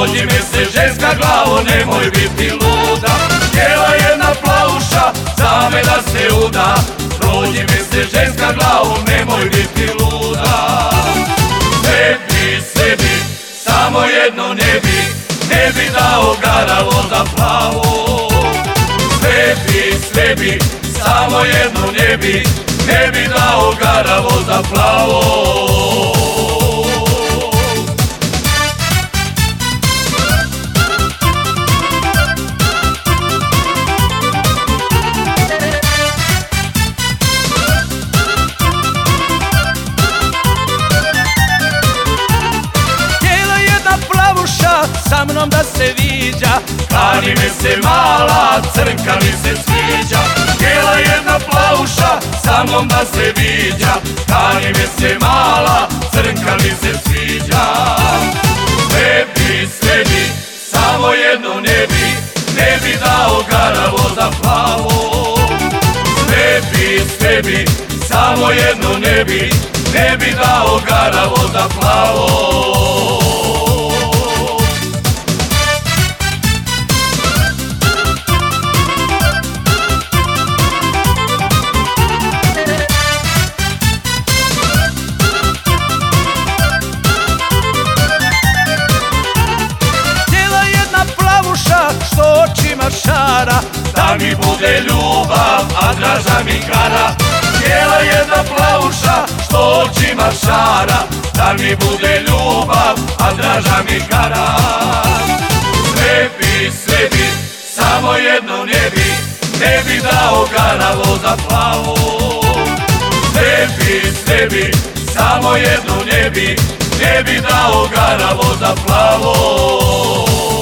Prođi me se ženska glavo, nemoj biti luda. Htjela jedna plavuša za me da se uda. Prođi me se ženska glavo, nemoj biti luda. Sebi, samo jedno ne bi dao garavo za plavo. Sve bi, samo jedno ne bi dao garavo za plavo. Sa mnom da se viđa, kani me se mala, crnka mi se sviđa. Htjela jedna plavuša, sa mnom da se viđa, kani me se mala, crnka mi se sviđa. Sve bi, samo jedno ne bi dao garavo za plavo. Sve bi, samo jedno ne bi dao garavo za plavo. Što očima šara, da mi bude ljubav, a draža mi kara. Htjela jedna plavuša, što očima šara, da mi bude ljubav, a draža mi kara. Sve bi, samo jedno ne bi dao garavo za plavo. Sve bi, samo jedno ne bi dao garavo za plavo.